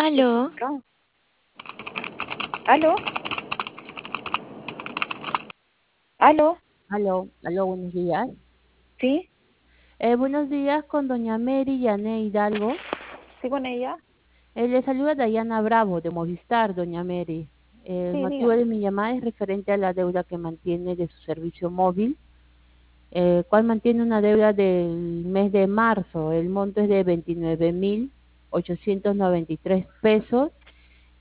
Aló, Ah, ¿aló? ¿Aló? Aló, buenos días. ¿Sí? Buenos días con doña Mary Yané Hidalgo. ¿Sí con ella? Le saluda Dayana Bravo de Movistar, doña Mary. El Sí, motivo dígame. de mi llamada es referente a la deuda que mantiene de su servicio móvil, cual mantiene una deuda del mes de marzo. El monto es de 29.893 pesos